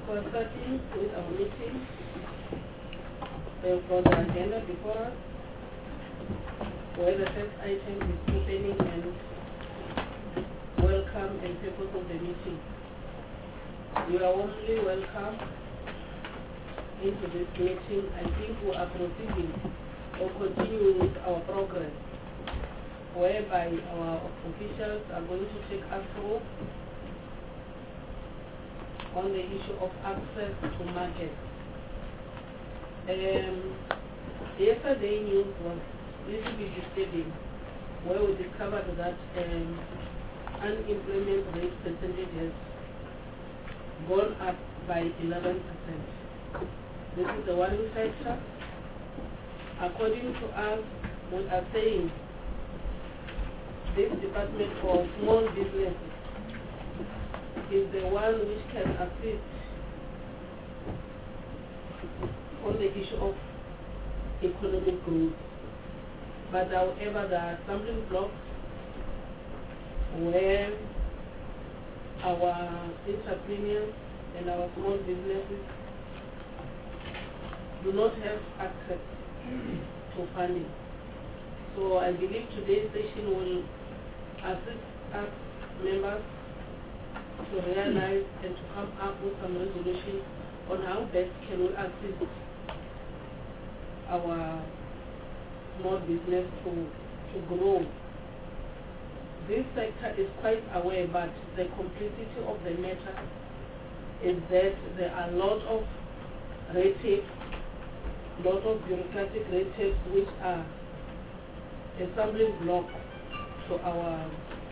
Before starting with our meeting, we've got the agenda before us, where the first item is opening and welcome and purpose of the meeting. You are warmly welcome into this meeting. I think we are proceeding or continuing with our program, whereby our officials are going to take us through on the issue of access to market. Yesterday news was a little bit disturbing, where we discovered that unemployment rate percentage has gone up by 11%. This is the worrying factor. According to us, we are saying this department for small businesses is the one which can assist on the issue of economic growth. But however, there are stumbling blocks where our entrepreneurs and our small businesses do not have access to funding. So I believe today's session will assist us members to realize and to come up with some resolution on how best can we assist our small business to grow. This sector is quite aware, but the complexity of the matter is that there are a lot of red tape, lot of bureaucratic red tapes which are a stumbling block to our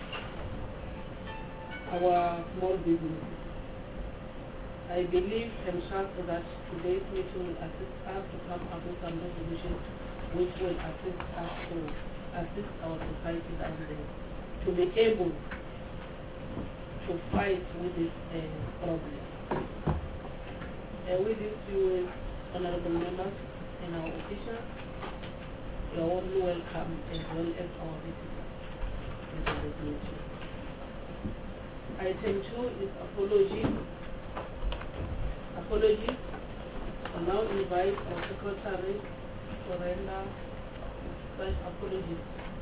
small businesses. I believe and trust that today's meeting will assist us to come up with some resolution which will assist us to assist our society down there to be able to fight with this problem. With these few honorable members and our officials, you are warmly welcome, as well as our visitors into this meeting. Item 2 is apologies. I now invite our secretary to render such apologies.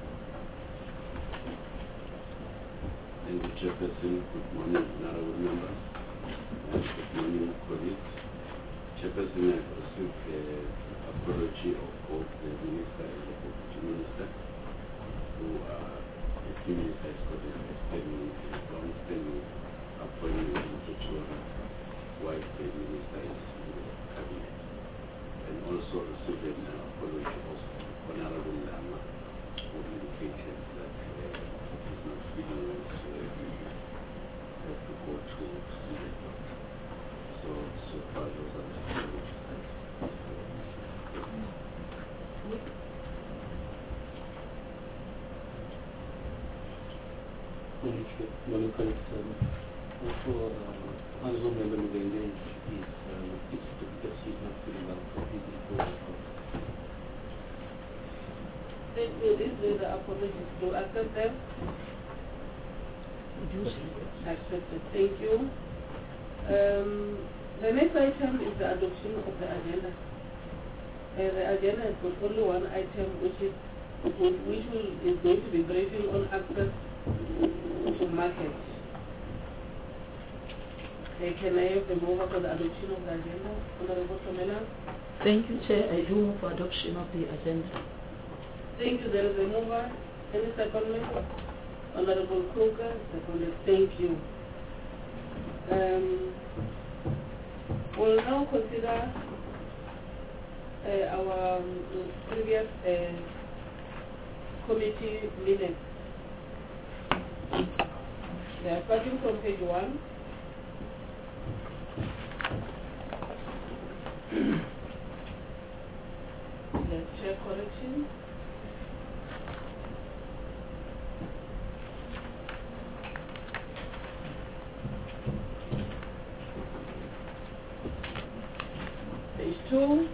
Thank you, Chairperson. Good morning, honorable members, and good morning, colleagues. Chairperson, I have received the apology of both the Minister and the Deputy Minister, who are the two ministers got a long-standing appointment in Pretoria, while the Minister is in the Cabinet. And also received an apology of Honorable Lama, who indicated that he's not feeling well, so he has to go to see the doctor. So far, those are the apologies that also, Honorable Member Mugenge is because she's not feeling well, so he's Thank you. These are the apologies. Do you accept them? Accepted. Thank you. The next item is the adoption of the agenda. The agenda has got only one item, which is going to be briefing on access to market. Can I have the mover for the adoption of the agenda? Honorable Tomela? Thank you, Chair. I do move for adoption of the agenda. Thank you. There is a mover. Any secondment? Honorable Kruger, seconded. Thank you. We'll now consider our previous committee minutes. They are starting from page 1. Let's check correction. Page 2.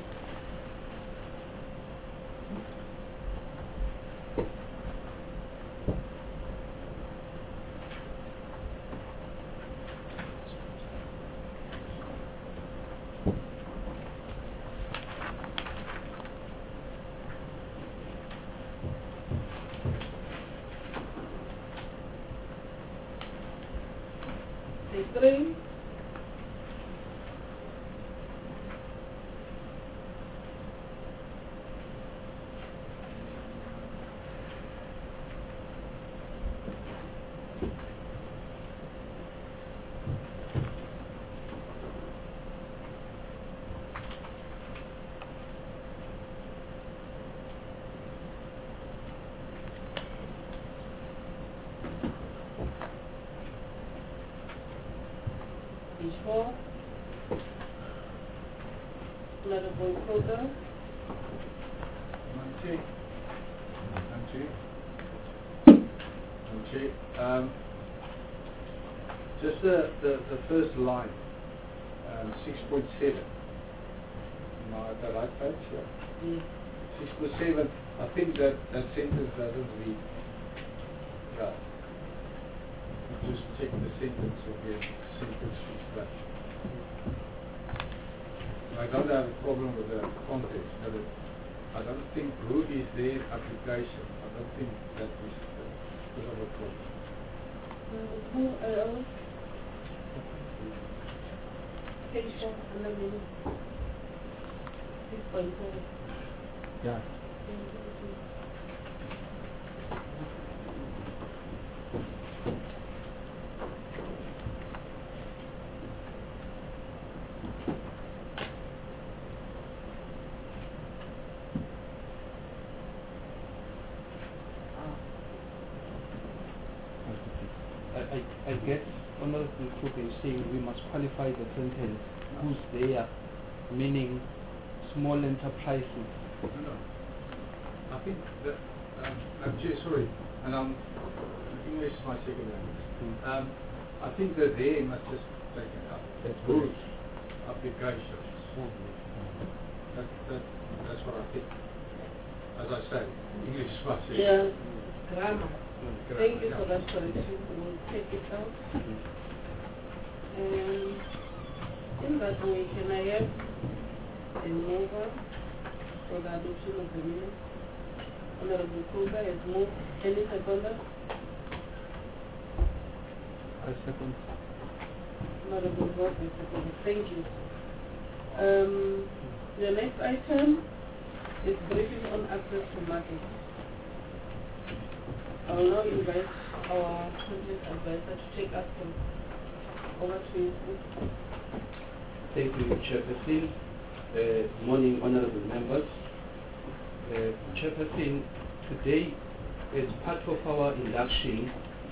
3. Page 4. Honorable Kruger. Just the first line, 6.7. Am I at the right page? Yeah. 6.7. I think that sentence doesn't read. Yeah. Just check the sentence again. Sentence is that. I don't have a problem with the context, but I don't think who is their application. I don't think that is because of a problem. Who else? Page 4, 6.4. Yeah. I guess Honorable Kruger is saying we must qualify the sentence who's there, meaning small enterprises. No. I think that, sorry, and English is my second language. I think that they must just take it up. That's good. good. Applications. That's what I think. As I say, English is my second. Yeah, grammar. Thank you for that correction. We'll take it out. And in that way, can I have a mover for the adoption of the minutes? Honorable Kruger has moved. Any seconder? I second. Honorable Vote is seconded. Thank you. The next item is briefing on access to market. I will now invite our content advisor to take us through. Over to you, sir. Thank you, Chairperson. Morning, honorable members. Chairperson, today, as part of our induction,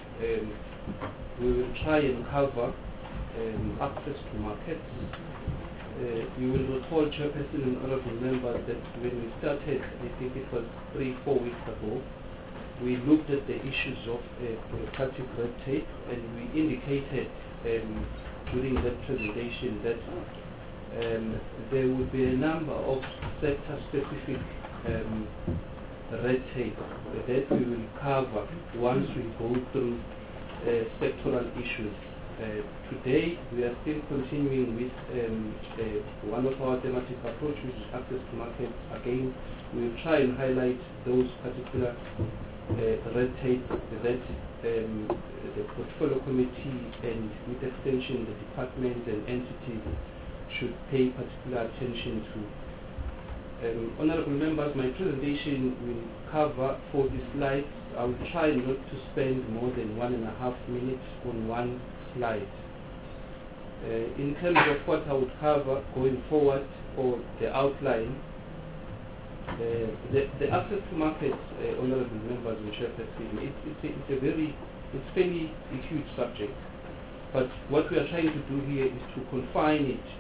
we will try and cover access to markets. You will recall, Chairperson and honorable members, that when we started, I think it was 3-4 weeks ago, we looked at the issues of bureaucratic red tape, and we indicated during that presentation that there would be a number of sector-specific red tape that we will cover once we go through sectoral issues. Today, we are still continuing with one of our thematic approaches, which is access to markets. Again, we will try and highlight those particular red tape that the portfolio committee and with extension the departments and entities should pay particular attention to. Honorable members, my presentation will cover 40 slides. I will try not to spend more than 1.5 minutes on one slide. In terms of what I would cover going forward or the outline, the access to markets, honorable members and Chairperson, it's fairly a huge subject. But what we are trying to do here is to confine it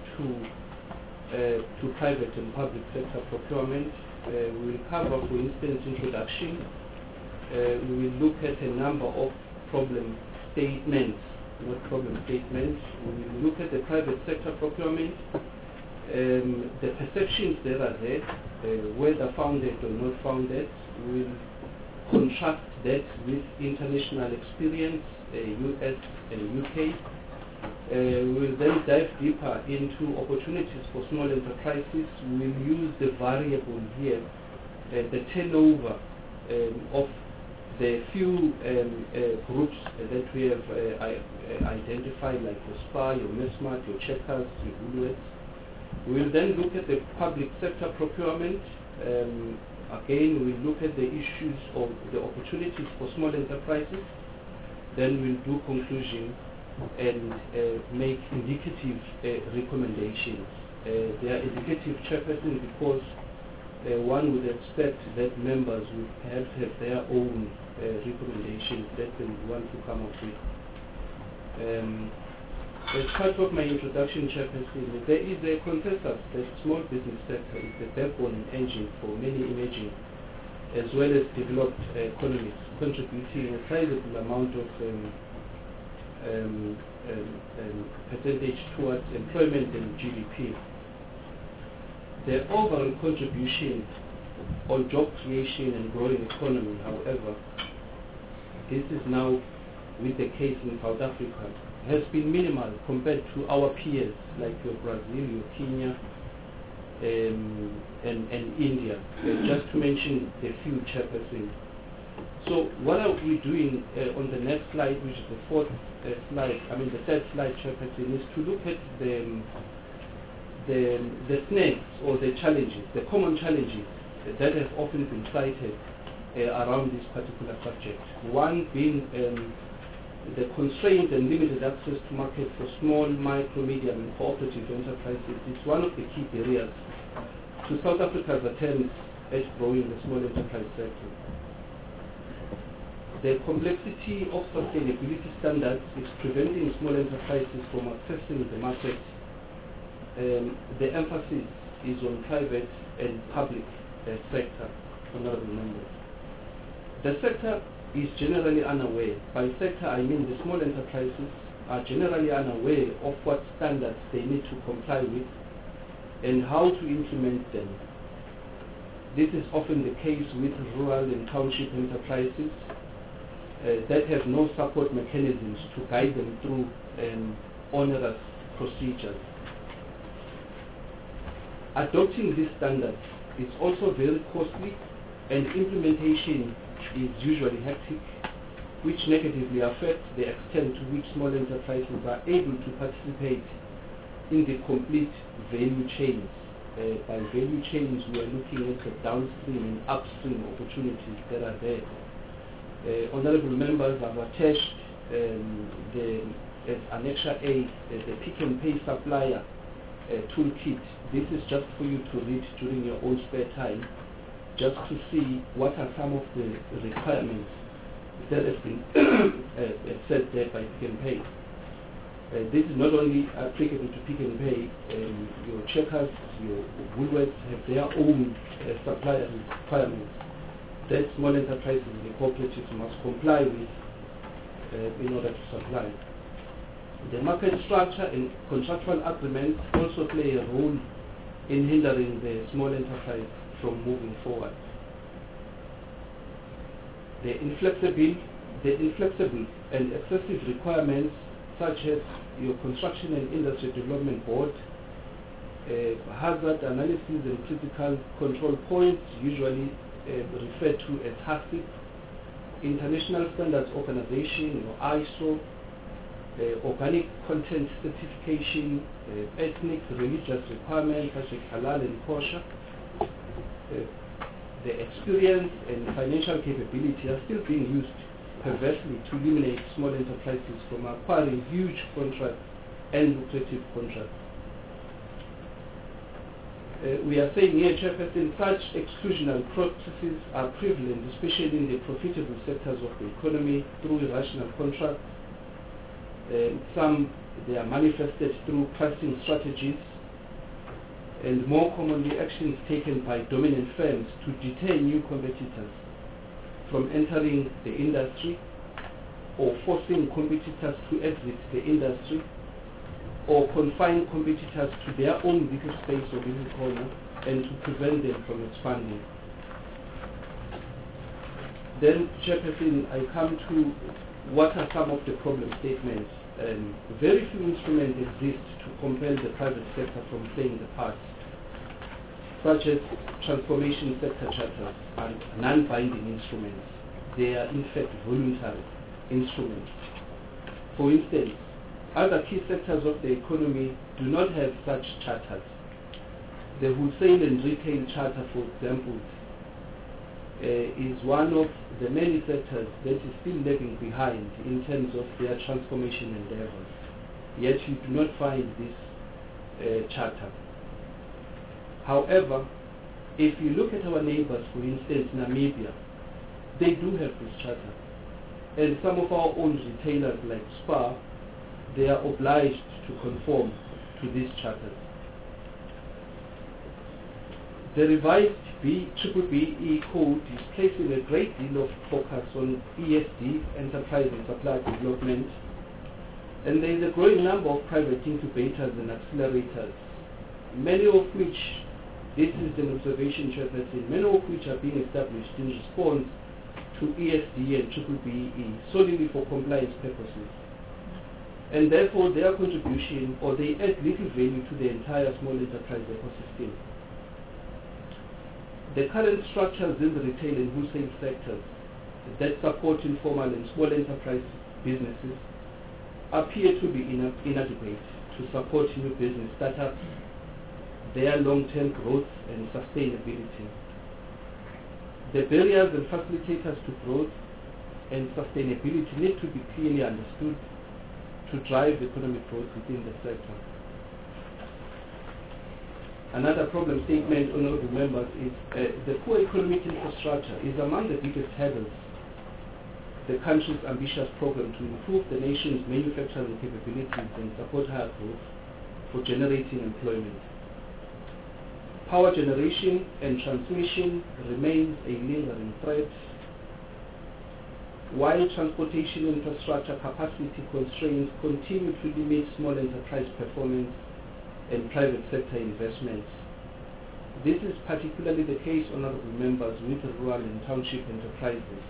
to private and public sector procurement. We will cover, for instance, introduction. We will look at a number of problem statements, not problem statements. We will look at the private sector procurement, the perceptions that are there, whether founded or not founded. We will contrast that with international experience, US and UK. We will then dive deeper into opportunities for small enterprises. We will use the variable here, the turnover of the few groups that we have identified, like your SPAR, your Mesmart, your Checkers, your Woolworths. We will then look at the public sector procurement. Again, we'll look at the issues of the opportunities for small enterprises. Then we'll do conclusion and make indicative recommendations. They are indicative, Chairperson, because one would expect that members would perhaps have their own recommendations that they would want to come up with. As part of my introduction, Chairperson, there is a consensus that small business sector is the backbone and engine for many emerging as well as developed economies, contributing a sizable amount of percentage towards employment and GDP. The overall contribution on job creation and growing economy, however, this is now with the case in South Africa, has been minimal compared to our peers like your Brazil, your Kenya, and India, just to mention a few, Chairperson. So what are we doing on the next slide, which is the fourth slide, the third slide, Chairperson, is to look at the snags or the challenges, the common challenges that have often been cited around this particular subject. One being the constrained and limited access to market for small, micro, medium, and cooperative enterprises is one of the key barriers to South Africa's attempts at growing the small enterprise sector. The complexity of sustainability standards is preventing small enterprises from accessing the market. The emphasis is on private and public sector, honorable members. The sector is generally unaware. By sector, I mean the small enterprises are generally unaware of what standards they need to comply with and how to implement them. This is often the case with rural and township enterprises that have no support mechanisms to guide them through onerous procedures. Adopting these standards is also very costly, and implementation is usually hectic, which negatively affects the extent to which small enterprises are able to participate in the complete value chains. By value chains, we are looking at the downstream and upstream opportunities that are there. Honorable members, have attached as Annexure A, the Pick and Pay Supplier toolkit. This is just for you to read during your own spare time, just to see what are some of the requirements that have been set there by Pick and Pay. This is not only applicable to Pick and Pay, your Checkers, your Woolworths have their own supplier requirements that small enterprises and cooperatives must comply with in order to supply. The market structure and contractual agreements also play a role in hindering the small enterprise from moving forward. The inflexible and excessive requirements such as your Construction and Industry Development Board, hazard analysis and critical control points, usually referred to as HACCP, International Standards Organization or ISO, organic content certification, ethnic, religious requirements such as halal and kosher. The experience and financial capability are still being used perversely to eliminate small enterprises from acquiring huge contracts and lucrative contracts. We are saying here, Chairperson, such exclusionary practices are prevalent, especially in the profitable sectors of the economy, through irrational contracts. Some, they are manifested through pricing strategies, and more commonly actions taken by dominant firms to deter new competitors from entering the industry, or forcing competitors to exit the industry, or confine competitors to their own little space or little corner and to prevent them from expanding. Then, Chairperson, I come to what are some of the problem statements. Very few instruments exist to compel the private sector from playing the part, such as transformation sector charters and non-binding instruments. they are in fact voluntary instruments. For instance, other key sectors of the economy do not have such charters. The wholesale and retail charter, for example, is one of the many sectors that is still lagging behind in terms of their transformation endeavors. Yet you do not find this charter. However, if you look at our neighbors, for instance, Namibia, they do have this charter. And some of our own retailers like Spar, they are obliged to conform to these charters. The revised BBBE code is placing a great deal of focus on ESD, enterprise and supply development, and there is a growing number of private incubators and accelerators, many of which, this is an observation, Chairperson, many of which are being established in response to ESD and BBBE solely for compliance purposes. And therefore their contribution, or they add little value to the entire small enterprise ecosystem. The current structures in the retail and wholesale sectors that support informal and small enterprise businesses appear to be inadequate to support new business startups, their long-term growth and sustainability. The barriers and facilitators to growth and sustainability need to be clearly understood to drive economic growth within the sector. Another problem statement, honorable members, is the poor economic infrastructure is among the biggest hurdles the country's ambitious program to improve the nation's manufacturing capabilities and support higher growth for generating employment. Power generation and transmission remains a lingering threat, while transportation infrastructure capacity constraints continue to limit small enterprise performance and private sector investments. This is particularly the case, honorable members, with rural and township enterprises.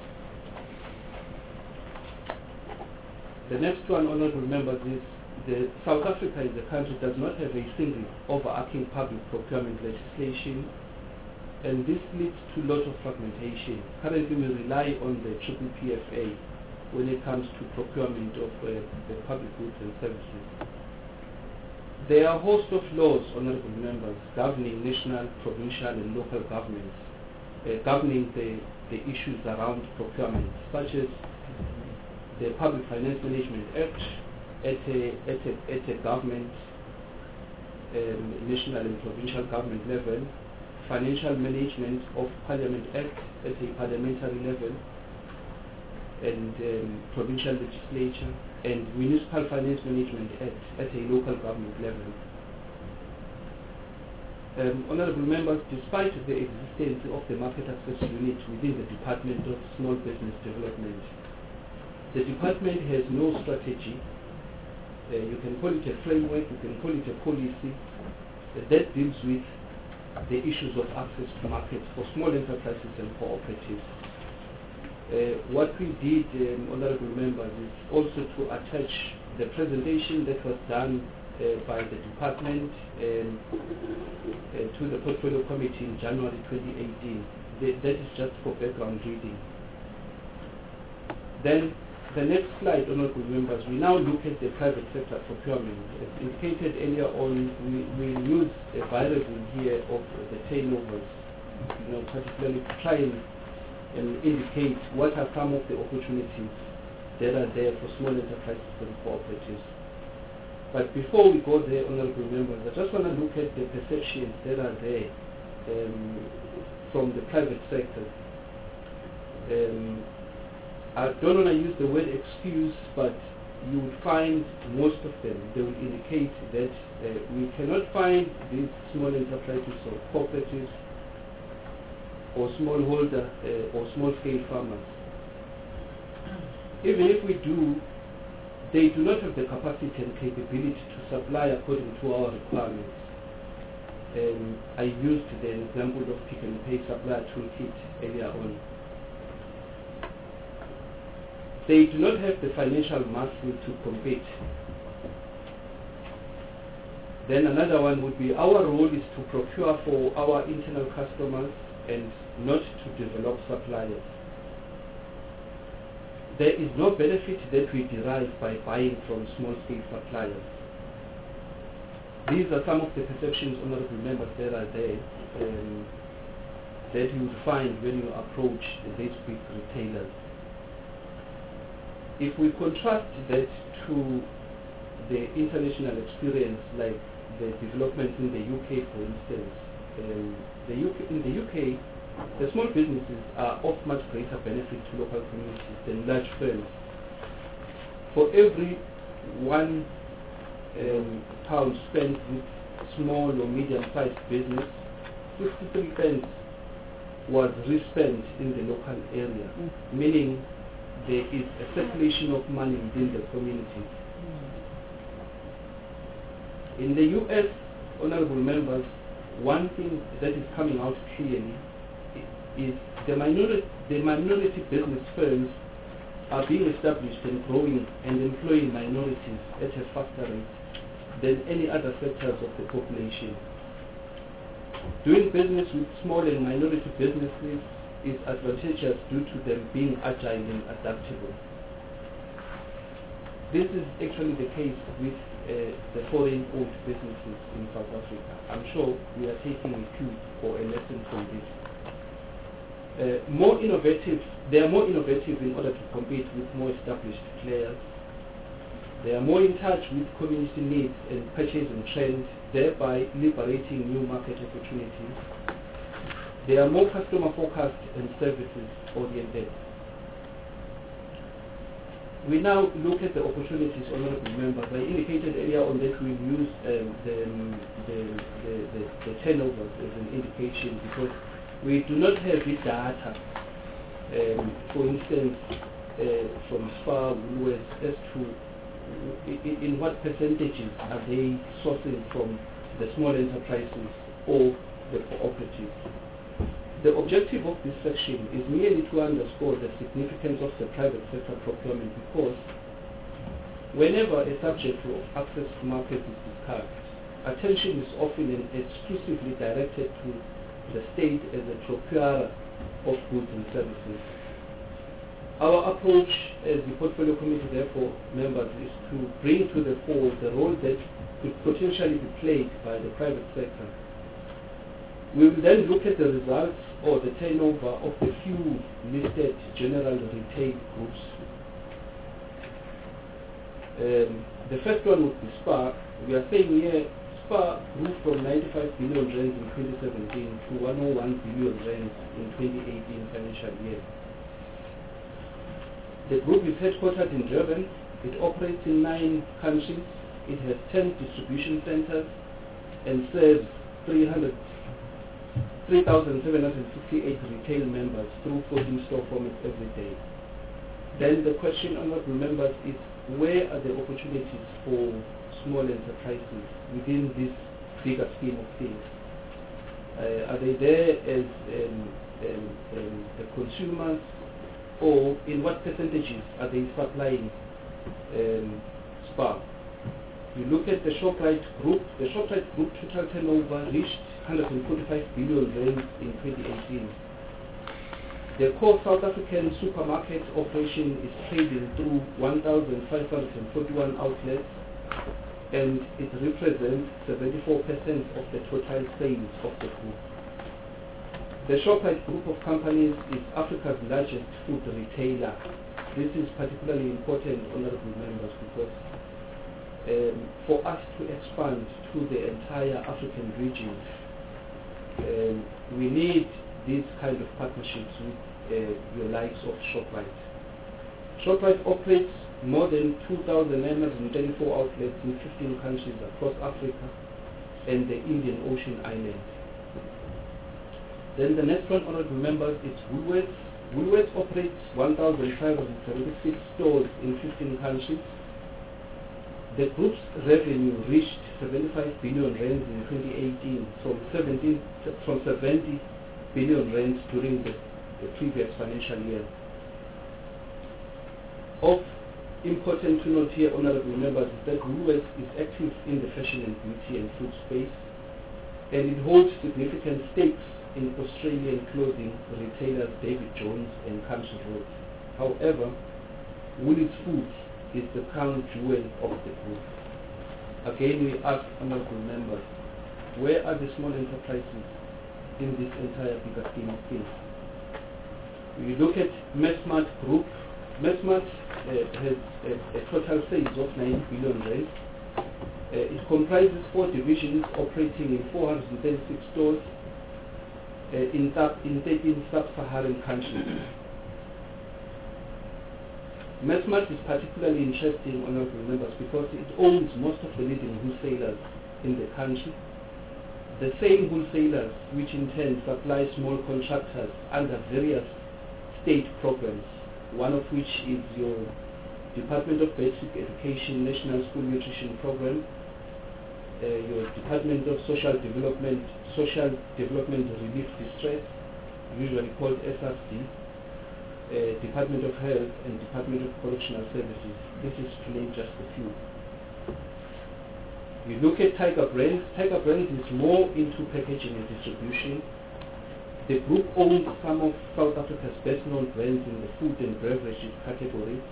The next one, honorable members, is South Africa is a country that does not have a single overarching public procurement legislation, and this leads to a lot of fragmentation. Currently we rely on the PPPFA when it comes to procurement of the public goods and services. There are a host of laws, honorable members, governing national, provincial and local governments, governing the issues around procurement, such as the Public Finance Management Act at a government, national and provincial government level, Financial Management of Parliament Act at a parliamentary level, and provincial legislature, and Municipal Finance Management Act at a local government level. Honorable members, despite the existence of the Market Access Unit within the Department of Small Business Development, the department has no strategy. You can call it a framework, you can call it a policy that deals with the issues of access to markets for small enterprises and cooperatives. What we did, honorable members, is also to attach the presentation that was done by the department to the Portfolio Committee in January 2018. That is just for background reading. Then the next slide, honorable members, we now look at the private sector procurement. As indicated earlier on, we use a variable here of the turnovers, particularly to try and indicate what are some of the opportunities that are there for small enterprises and cooperatives. But before we go there, honorable members, I just want to look at the perceptions that are there from the private sector. I don't want to use the word excuse, but you would find most of them, they will indicate that we cannot find these small enterprises or cooperatives or smallholder or small-scale farmers. Even if we do, they do not have the capacity and capability to supply according to our requirements. I used the example of Pick n Pay supplier toolkit earlier on. They do not have the financial muscle to compete. Then another one would be our role is to procure for our internal customers and not to develop suppliers. there is no benefit that we derive by buying from small-scale suppliers. These are some of the perceptions, honorable members, that are there that you would find when you approach these big retailers. If we contrast that to the international experience, like the development in the UK, for instance, in the UK, the small businesses are of much greater benefit to local communities than large firms. For every £1 pound spent with small or medium-sized business, 53 pence was respent in the local area, meaning there is a circulation of money within the community. In the US, honorable members, one thing that is coming out clearly is the minority business firms are being established and growing and employing minorities at a faster rate than any other sectors of the population. Doing business with small and minority businesses is advantageous due to them being agile and adaptable. This is actually the case with the foreign-owned businesses in South Africa. I'm sure we are taking a cue or a lesson from this. They are more innovative in order to compete with more established players. They are more in touch with community needs and purchasing trends, thereby liberating new market opportunities. They are more customer-focused and services-oriented. We now look at the opportunities, honorable members. I indicated earlier on that we use the turnovers as an indication because we do not have the data, for instance, from SPAR, Woolworths, as to in what percentages are they sourcing from the small enterprises or the cooperatives. The objective of this section is merely to underscore the significance of the private sector procurement because whenever a subject of access to market is discussed, attention is often and exclusively directed to the state as a procurer of goods and services. Our approach as the Portfolio Committee, therefore, members, is to bring to the fore the role that could potentially be played by the private sector. We will then look at the results or the turnover of the few listed general retail groups. The first one would be SPAR. We are saying here SPAR grew from 95 billion rand in 2017 to 101 billion rand in 2018 financial year. The group is headquartered in Durban. It operates in 9 countries. It has 10 distribution centers and serves 3,768 retail members through 14 store formats every day. Then the question, honorable members, is where are the opportunities for small enterprises within this bigger scheme of things? Are they there as the consumers, or in what percentages are they supplying SPAR? You look at the Shoprite Group. The Shoprite Group total turnover reached 145 billion rand in 2018. The core South African supermarket operation is trading through 1,541 outlets, and it represents 74% of the total sales of the group. The Shoprite Group of companies is Africa's largest food retailer. This is particularly important, honorable members, because for us to expand to the entire African region, we need these kind of partnerships with the likes of Shoprite. Shoprite operates more than 2,934 outlets in 15 countries across Africa and the Indian Ocean Islands. Then the next one, honorable members, is Woolworths. Woolworths operates 1,576 stores in 15 countries. The group's revenue reached 75 billion rand in 2018 from 70 billion rand during the previous financial year. Of important to note here, honorable members, is that Woolworths is active in the fashion and beauty and food space, and it holds significant stakes in Australian clothing retailers David Jones and Country Road. However, Woolies Foods is the crown jewel of the group. Again, we ask honorable members, where are the small enterprises in this entire bigger scheme of things? We look at Messmart Group. Messmart has a total sales of 9 billion rand. It comprises 4 divisions operating in 436 stores in 13 sub-Saharan countries. Messmart is particularly interesting, honorable members, because it owns most of the leading wholesalers in the country. The same wholesalers which in turn supply small contractors under various state programs, one of which is your Department of Basic Education National School Nutrition Program, your Department of Social Development Relief Distress, usually called SRC, Department of Health and Department of Correctional Services. This is to name just a few. You look at Tiger Brands. Tiger Brands is more into packaging and distribution. The group owns some of South Africa's best-known brands in the food and beverages category.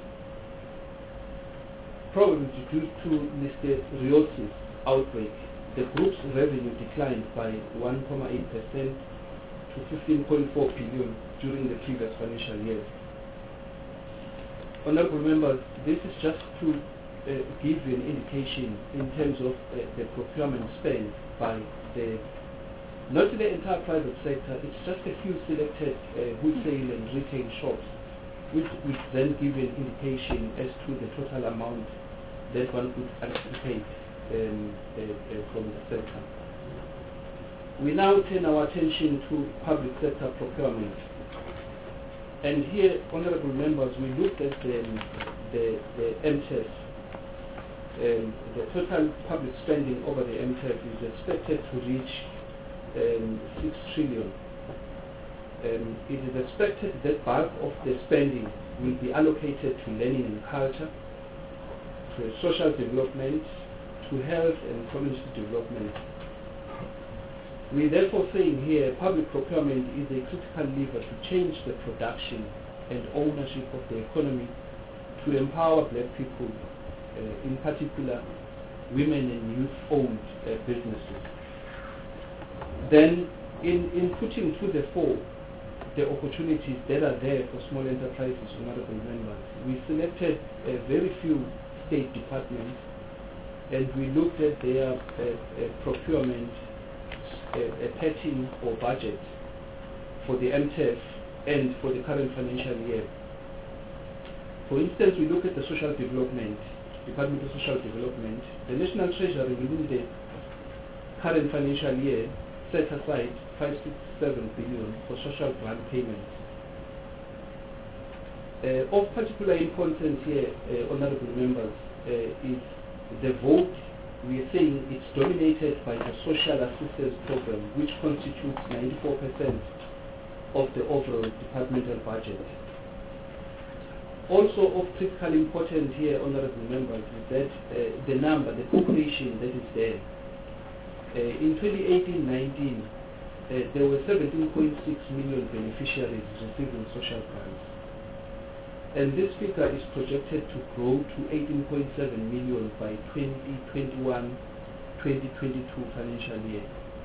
Probably due to listeriosis outbreak, the group's revenue declined by 1.8% to 15.4 billion during the previous financial year. Honorable members, this is just to give you an indication in terms of the procurement spend by not the entire private sector. It's just a few selected wholesale and retail shops, which then give you an indication as to the total amount that one could anticipate from the sector. We now turn our attention to public sector procurement. And here, honorable members, we looked at the MTEF. The total public spending over the MTEF is expected to reach 6 trillion. It is expected that bulk of the spending will be allocated to learning and culture, to social development, to health and community development. We are therefore saying here public procurement is a critical lever to change the production and ownership of the economy, to empower black people, in particular women and youth-owned businesses. Then in putting to the fore the opportunities that are there for small enterprises, honorable members, we selected very few state departments and we looked at their procurement pattern or budget for the MTEF and for the current financial year. For instance, we look at the social development, Department of Social Development. The National Treasury within the current financial year set aside 567 billion for social grant payments. Of particular importance here, honorable members, is the vote. We are saying it's dominated by the social assistance program, which constitutes 94% of the overall departmental budget. Also of critical importance here, honorable members, is that the number, the population that is there. In 2018-19, there were 17.6 million beneficiaries receiving social grants. And this figure is projected to grow to 18.7 million by 2021-2022 financial year.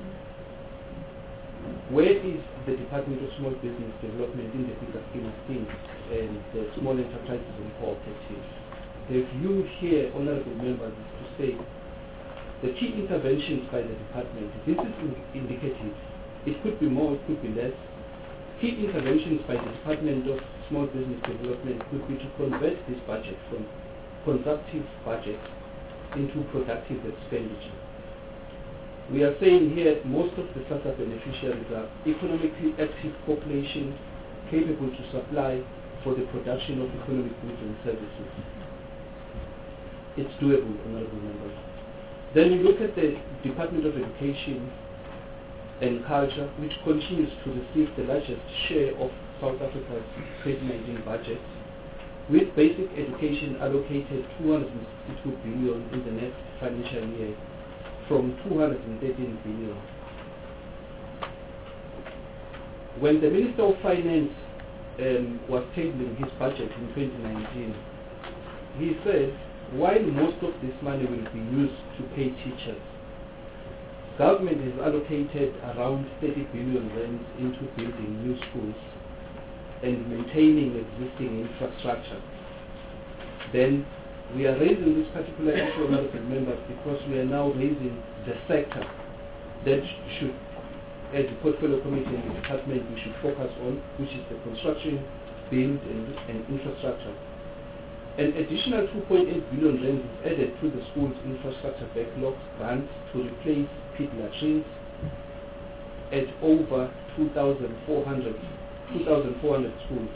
Where is the Department of Small Business Development in the bigger scheme of things and the small enterprises and cooperatives? The view here, honorable members, is to say the key interventions by the department, this is indicative. It could be more, it could be less. Key interventions by the Department of Small Business Development could be to convert this budget from consumptive budget into productive expenditure. We are saying here most of the SASSA beneficiaries are economically active population capable to supply for the production of economic goods and services. It's doable, honorable members. Then we look at the Department of Education and Culture, which continues to receive the largest share of South Africa's 2019 budget, with basic education allocated 262 billion in the next financial year from 213 billion. When the Minister of Finance was tabling his budget in 2019, he said, while most of this money will be used to pay teachers, government has allocated around 30 billion rand into building new schools and maintaining existing infrastructure. Then we are raising this particular issue, honorable members, because we are now raising the sector that should, as the portfolio committee and the department, we should focus on, which is the construction, build and infrastructure. An additional 2.8 billion rand is added to the school's infrastructure backlog grants to replace pit latrines at over 2,400 schools.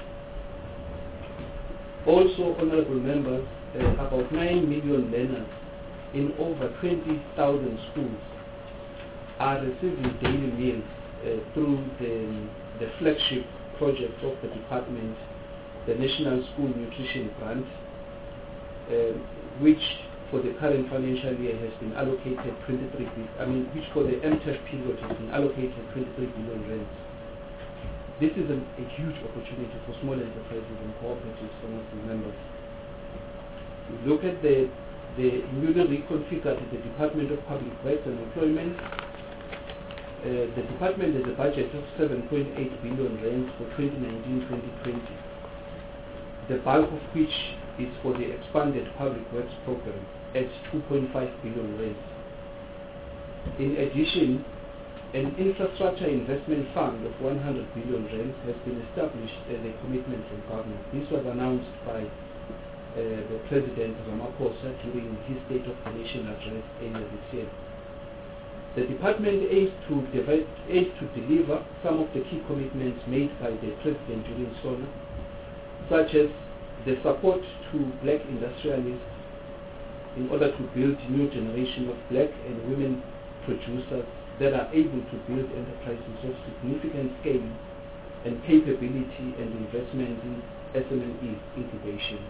Also, honorable members, about 9 million learners in over 20,000 schools are receiving daily meals through the flagship project of the department, the National School Nutrition Grant, which for the current financial year has been allocated which for the MTEF period has been allocated 23 billion rand. This is a huge opportunity for small enterprises and cooperatives, honorable members. We look at the newly reconfigured the Department of Public Works and Employment. The department has a budget of 7.8 billion rand for 2019-2020, the bulk of which is for the expanded public works program at 2.5 billion rand. In addition, an infrastructure investment fund of 100 billion rand has been established as a commitment from government. This was announced by the President Ramaphosa during his State of the Nation address earlier this year. The department aims to deliver some of the key commitments made by the President during SONA, such as the support to black industrialists in order to build new generation of black and women producers that are able to build enterprises of significant scale and capability and investment in SME incubation.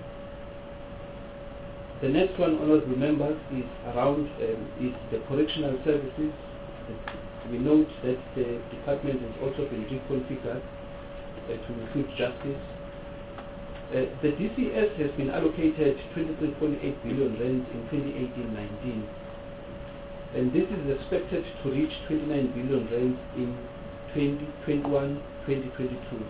The next one, honorable members, is around is the correctional services. We note that the department has also been reconfigured to include justice. The DCS has been allocated 23.8 billion rand in 2018-19, and this is expected to reach 29 billion rand in 2021-2022.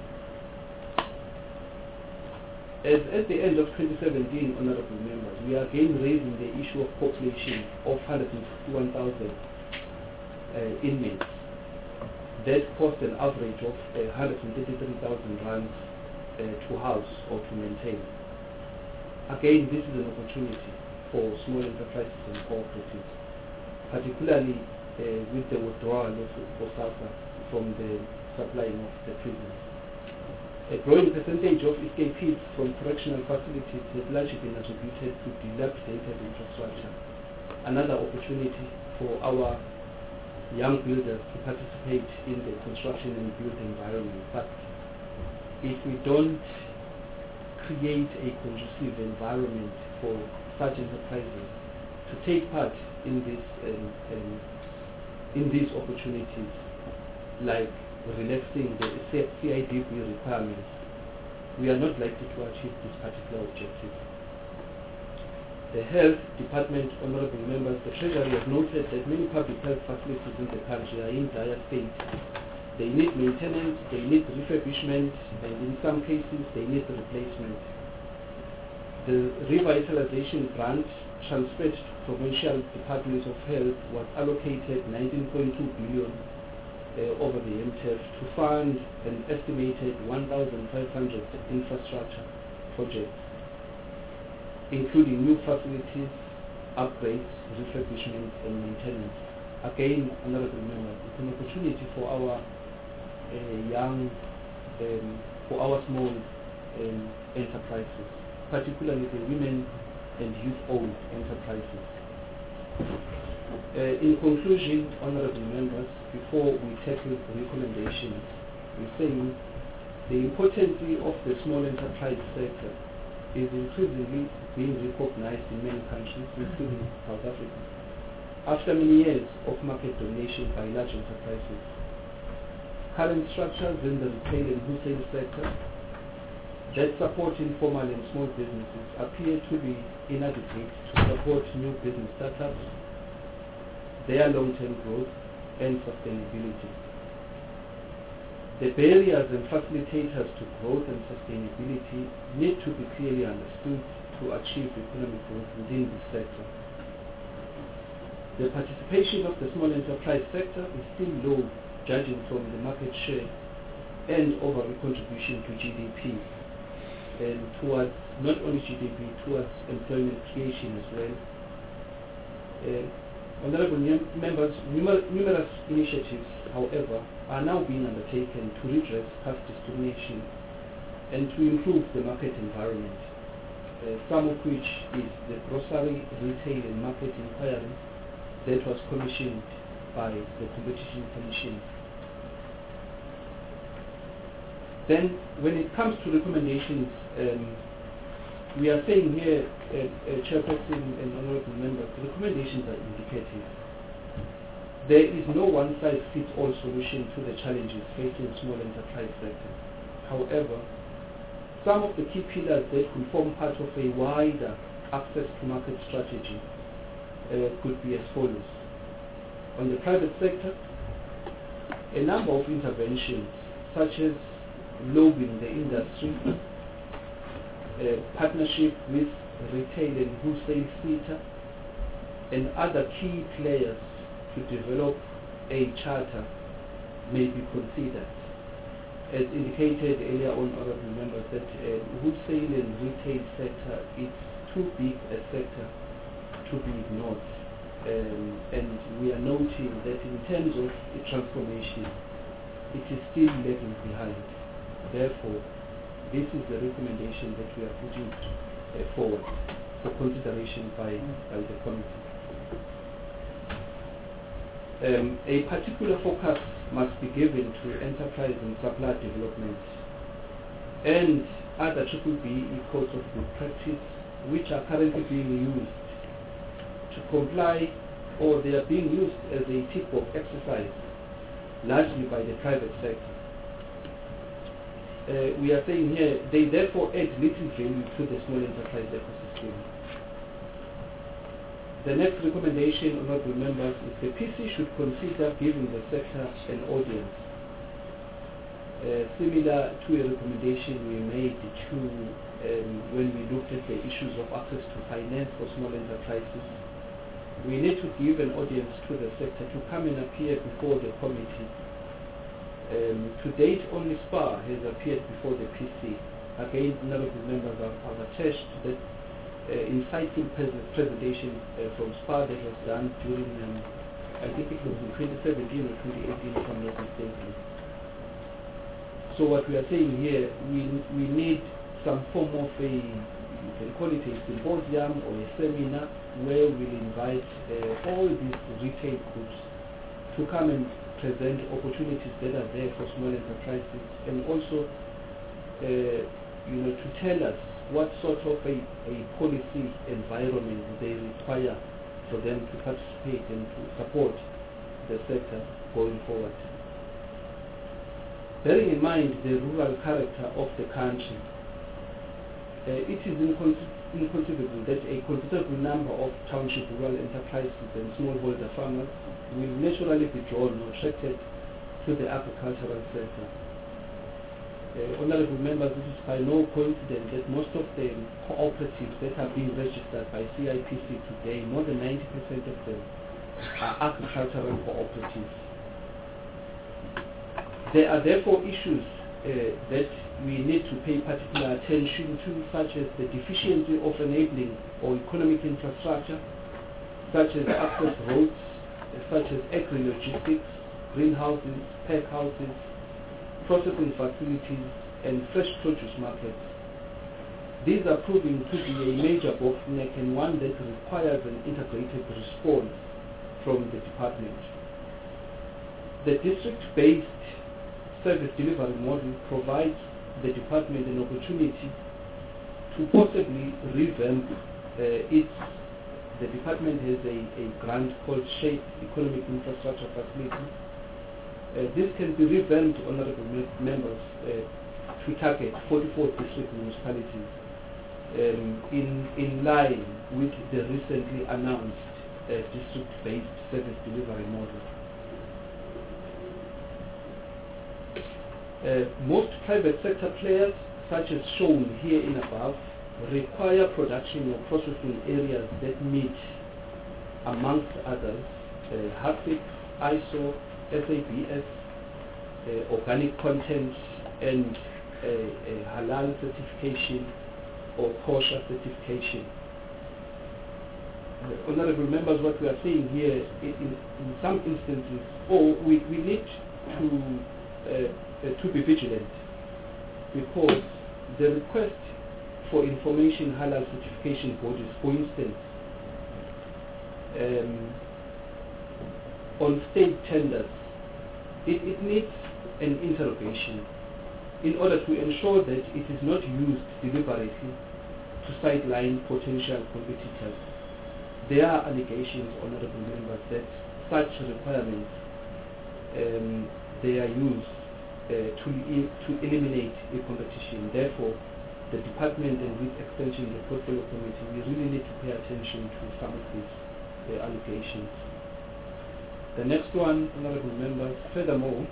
As at the end of 2017, honorable members, we are again raising the issue of population of 161,000 inmates. That cost an average of 133,000 rand to house or to maintain. Again, this is an opportunity for small enterprises and cooperatives, particularly with the withdrawal of SASSA from the supplying of the prisons. A growing percentage of escapees from correctional facilities has largely been attributed to dilapidated infrastructure. Another opportunity for our young builders to participate in the construction and build environment. But if we don't create a conducive environment for such enterprises to take part in these opportunities, like relaxing the CIDP requirements, we are not likely to achieve this particular objective. The Health Department, honorable members, the Treasury has noted that many public health facilities in the country are in dire state. They need maintenance, they need refurbishment, and in some cases they need replacement. The revitalization grant transferred to provincial departments of health was allocated 19.2 billion over the MTEF to fund an estimated 1,500 infrastructure projects, including new facilities, upgrades, refurbishment, and maintenance. Again, honorable members, it's an opportunity for our small enterprises, particularly the women and youth-owned enterprises. In conclusion, honorable members, before we tackle the recommendations, we say the importance of the small enterprise sector is increasingly being recognized in many countries, including South Africa. After many years of market domination by large enterprises, current structures in the retail and wholesale sector that supporting formal and small businesses appear to be inadequate to support new business startups, their long-term growth and sustainability. The barriers and facilitators to growth and sustainability need to be clearly understood to achieve economic growth within this sector. The participation of the small enterprise sector is still low, judging from the market share and overall contribution to GDP, and towards not only GDP, towards employment creation as well. Honorable members, numerous initiatives, however, are now being undertaken to redress past discrimination and to improve the market environment, some of which is the grocery, retail and market inquiry that was commissioned by the Competition Commission. Then, when it comes to recommendations, we are saying here, Chairperson and Honourable Members, the recommendations are indicative. There is no one-size-fits-all solution to the challenges facing the small enterprise sector. However, some of the key pillars that will form part of a wider access to market strategy could be as follows. On the private sector, a number of interventions such as lobbying the industry, partnership with retail and wholesale sector, and other key players to develop a charter may be considered. As indicated earlier on, honourable members, that wholesale and retail sector is too big a sector to be ignored. And we are noting that in terms of the transformation, it is still lagging behind. Therefore, this is the recommendation that we are putting forward for consideration by the committee. A particular focus must be given to enterprise and supply development and other BBBE codes of good practice which are currently being used to comply, or they are being used as a tick box exercise largely by the private sector. We are saying here they therefore add little value to the small enterprise ecosystem. The next recommendation, honourable members, is the PC should consider giving the sector an audience, similar to a recommendation we made to when we looked at the issues of access to finance for small enterprises. We need to give an audience to the sector to come and appear before the committee. To date, only SPAR has appeared before the PC. Again, honourable members have attached that insightful presentation from SPAR that was done during, I think it was in 2017 or 2018, if I'm not mistaken. So what we are saying here, we need some form of a, you can call it a symposium or a seminar where we'll invite all these retail groups to come and present opportunities that are there for small enterprises, and also to tell us what sort of a policy environment they require for them to participate and to support the sector going forward. Bearing in mind the rural character of the country, it is inconceivable that a considerable number of township rural enterprises and smallholder farmers will naturally be drawn or attracted to the agricultural sector. Honourable members, it is by no coincidence that most of the cooperatives that have been registered by CIPC today, more than 90% of them are agricultural cooperatives. There are therefore issues that we need to pay particular attention to, such as the deficiency of enabling or economic infrastructure, such as access roads, such as agri-logistics, greenhouses, pack houses, processing facilities, and fresh produce markets. These are proving to be a major bottleneck and one that requires an integrated response from the department. The district-based service delivery model provides the department an opportunity to possibly revamp the department has a grant called SHAPE, Economic Infrastructure Facility. This can be revamped, honourable members, to target 44 district municipalities in line with the recently announced district-based service delivery model. Most private sector players, such as shown here in above, require production or processing areas that meet, amongst others, HACCP, ISO, SABS, organic content, and halal certification or kosher certification. Honorable members, what we are saying here, in some instances, we need to be vigilant, because the request for information halal certification bodies, for instance, on state tenders, it needs an interrogation in order to ensure that it is not used deliberately to sideline potential competitors. There are allegations, honorable members, that such requirements they are used to eliminate a competition. Therefore, the department and with extension the portfolio committee, we really need to pay attention to some of these allegations. The next one, honorable members, furthermore,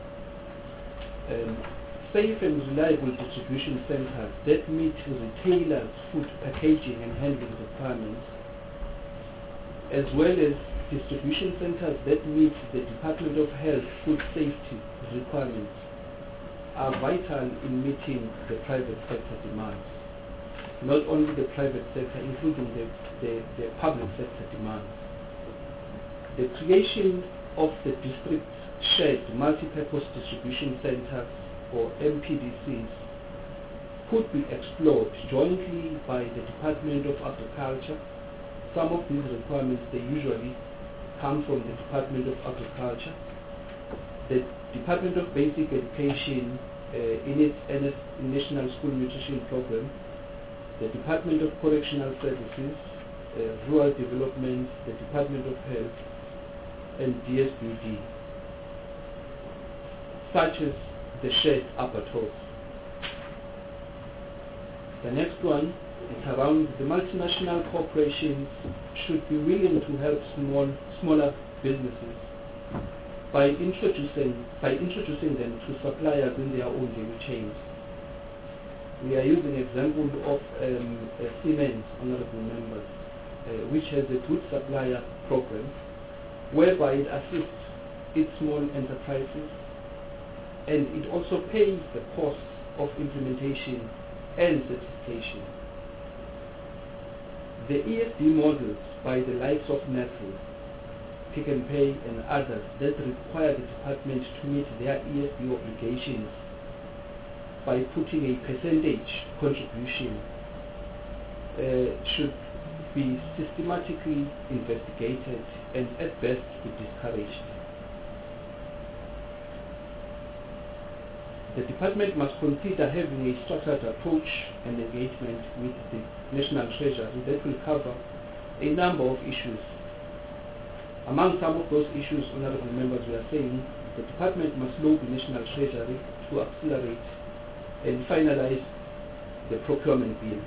safe and reliable distribution centers that meet retailers' food packaging and handling requirements, as well as distribution centers that meet the Department of Health food safety requirements, are vital in meeting the private sector demands. Not only the private sector, including the public sector demands. The creation of the district shared multi-purpose distribution centers, or MPDCs, could be explored jointly by the Department of Agriculture. Some of these requirements, they usually come from the Department of Agriculture. The Department of Basic Education, in its National School Nutrition Program, the Department of Correctional Services, Rural Development, the Department of Health, and DSBD, such as the shared abattoirs. The next one is around the multinational corporations should be willing to help smaller businesses by introducing them to suppliers in their own value chains. We are using example of Siemens, honorable members, which has a good supplier program whereby it assists its small enterprises, and it also pays the costs of implementation and certification. The ESD models by the likes of Nestle, Pick n Pay, and others that require the department to meet their ESD obligations by putting a percentage contribution should be systematically investigated and at best be discouraged. The department must consider having a structured approach and engagement with the National Treasury that will cover a number of issues. Among some of those issues, honorable members, we are saying the department must lobby National Treasury to accelerate and finalize the procurement bill.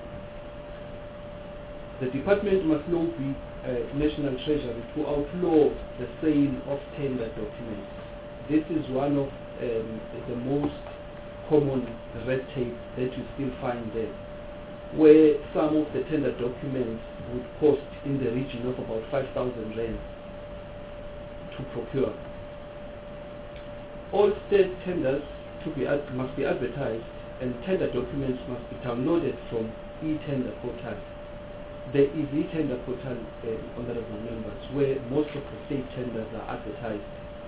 The department must lobby National Treasury to outlaw the sale of tender documents. This is one of the most common red tape that you still find there, where some of the tender documents would cost in the region of about 5,000 rand to procure. All state tenders must be advertised, and tender documents must be downloaded from e-tender portal. There is e-tender portal, honorable members, where most of the state tenders are advertised,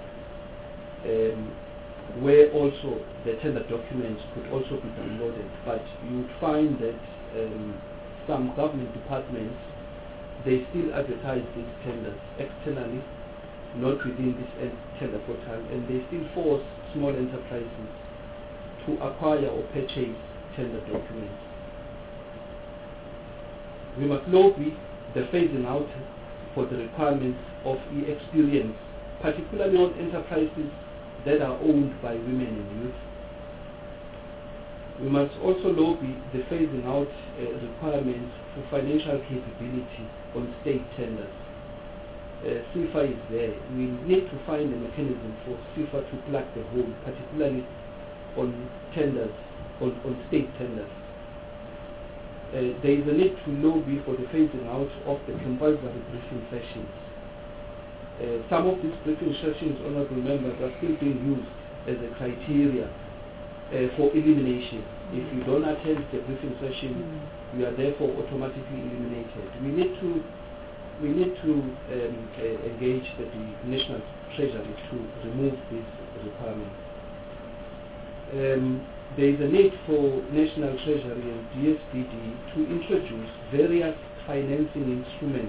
where also the tender documents could also be downloaded. But you would find that some government departments, they still advertise these tenders externally, not within this tender portal, and they still force small enterprises to acquire or purchase tender documents. We must lobby the phasing out for the requirements of e-experience, particularly on enterprises that are owned by women and youth. We must also lobby the phasing out requirements for financial capability on state tenders. CFA is there. We need to find a mechanism for CFA to plug the hole, particularly on tenders, on state tenders. There is a need to lobby for the phasing out of the compulsory briefing sessions. Some of these briefing sessions, honourable members, are still being used as a criteria for elimination. If you don't attend the briefing session, you are therefore automatically eliminated. We need to engage the National Treasury to remove this requirement. There is a need for National Treasury and DSBD to introduce various financing instruments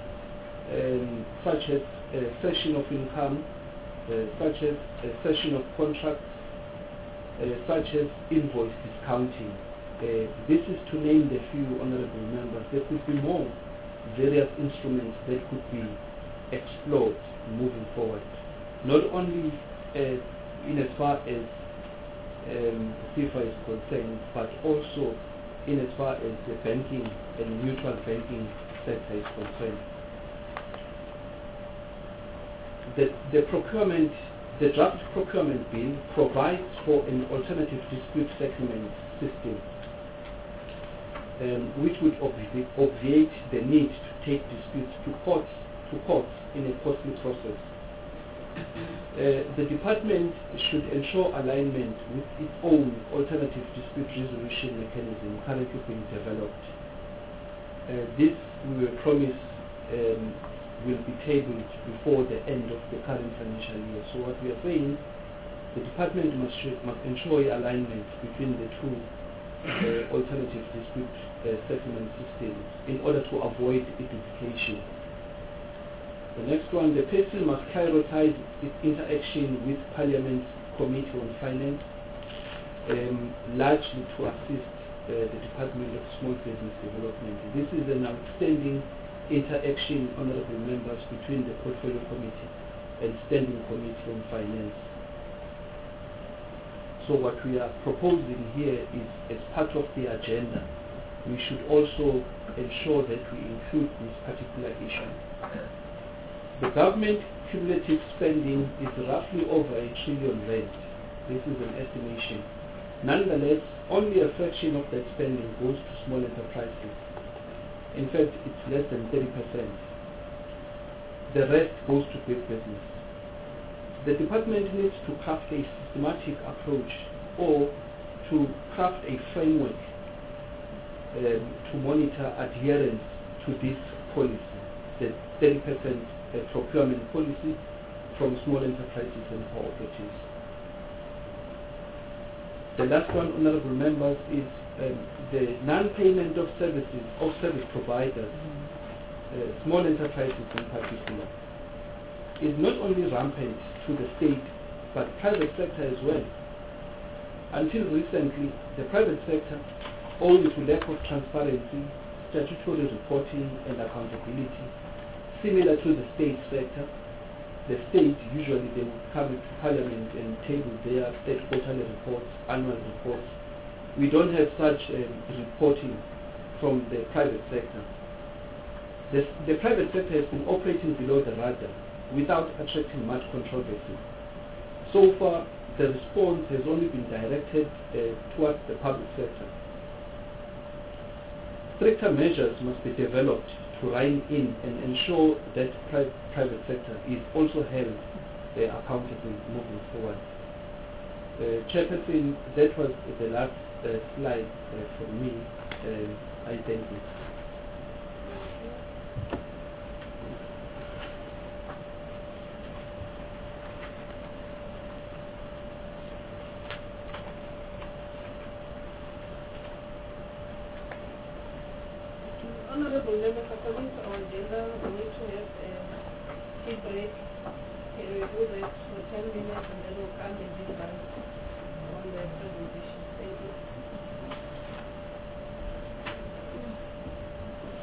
such as cession of income, such as cession of contracts, such as invoice discounting. This is to name the few, honourable members. There could be more various instruments that could be explored moving forward, not only in as far as CFA is concerned, but also in as far as the banking and mutual banking sector is concerned. The draft procurement bill provides for an alternative dispute settlement system, which would obviate the need to take disputes to courts in a costly process. The department should ensure alignment with its own alternative dispute resolution mechanism currently being developed. This, we were promised, will be tabled before the end of the current financial year. So what we are saying, the department must ensure alignment between the two alternative dispute settlement systems in order to avoid duplication. The next one, the PESIL must prioritize its interaction with Parliament's Committee on Finance, largely to assist the Department of Small Business Development. This is an outstanding interaction, honourable members, between the Portfolio Committee and Standing Committee on Finance. So what we are proposing here is, as part of the agenda, we should also ensure that we include this particular issue. The government cumulative spending is roughly over R1 trillion. This is an estimation. Nonetheless, only a fraction of that spending goes to small enterprises. In fact, it's less than 30%. The rest goes to big business. The department needs to craft a systematic approach or to craft a framework to monitor adherence to this policy, the 30% procurement policy from small enterprises and cooperatives. The last one, honourable members, is the non-payment of services of service providers, small enterprises in particular, is not only rampant to the state but private sector as well. Until recently, the private sector, owing to lack of transparency, statutory reporting and accountability, similar to the state sector, the state usually they would come to Parliament and table their state quarterly reports, annual reports. We don't have such reporting from the private sector. The private sector has been operating below the radar without attracting much controversy. So far, the response has only been directed towards the public sector. Stricter measures must be developed to rein in and ensure that private sector is also held accountable moving forward. Chairperson, that was the last slide for me. I thank you. Honourable members, according to our agenda, we need to have a tea break. Can we do that for 10 minutes and then we'll come and give us on the presentation? Thank you.